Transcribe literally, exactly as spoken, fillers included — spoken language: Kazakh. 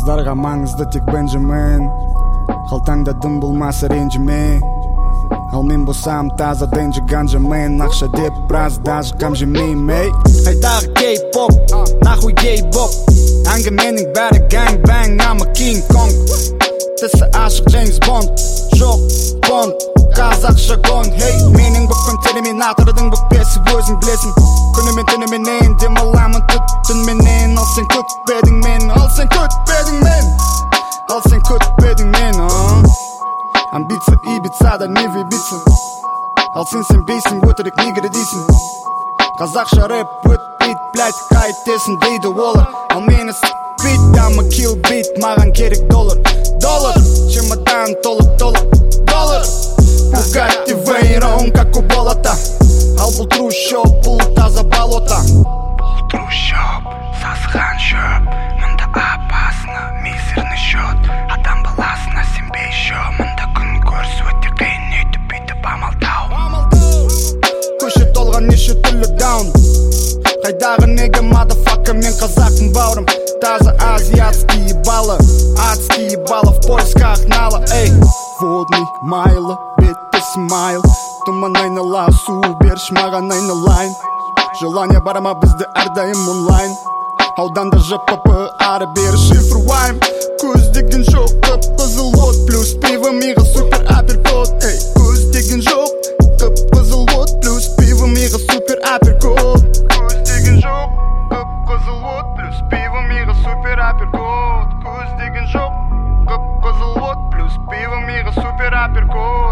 Қыздарға маңызды тек Бенджамин, қалтаңда дым болмаса ренжіме. Ал мен болсам таза денджи ганджамен, ақша деп біраз даже қам жемейм. Ей, қайдағы кей-поп, нахуй гей-боп, әңгіменің бәрі gang-bang, I'm a King Kong. Тісі ашық Джеймс Бонд, жоқ Бонд, қазақ жагон. Хей, менің бүкпім терминатордың бүкпесі өзің білесің. Күнімен түніменен демаламын түтінменен. Ал сен күтпедің мен, ал сен күтпедің мен, ал сен күтпедің мен. Амбиция Ибицада не в Ибица. Ал сен сенбейсің, өтірік негр дейсің. Қазақша рэп өтпейт, блядь, қайтесің дейді олар. Ал мені с**бейт, I'ma kill beat, маған керек доллар. Доллар, чемодан толып толып доллар. Bugatti Veyron, как у болота. Ал бұл трущоб, бұл таза болота. Бұл трущоб, сасыған шөп. Мұнда опасно, мизерный счет. Адам баласына сенбей шо. Мұнда күн көріс өте қиын, өйтіп бүйтіп амалдау. Көше толған неше түрлі даун. Қайдағы неге мадафака, мен қазақпын бауырым. Таза азиатский ебало, адский ебало в поисках нала. Эй, водный майло, бетті смайл. Туман айнала, су берші маған айналайын. Желание бар ма бізді әрдайым онлайн. Ауданда ЖПП ары бері шифруайым. Көз деген жоқ, қып-қызыл от, плюс пиво миға супер апперкот. Эй, көз деген жоқ, қып-қызыл от, плюс пиво миға супер апперкот. Көз деген жоқ, қып-қызыл от, плюс пиво миға супер апперкот. Көз деген жоқ, қып-қызыл от, плюс пиво миға супер апперкот.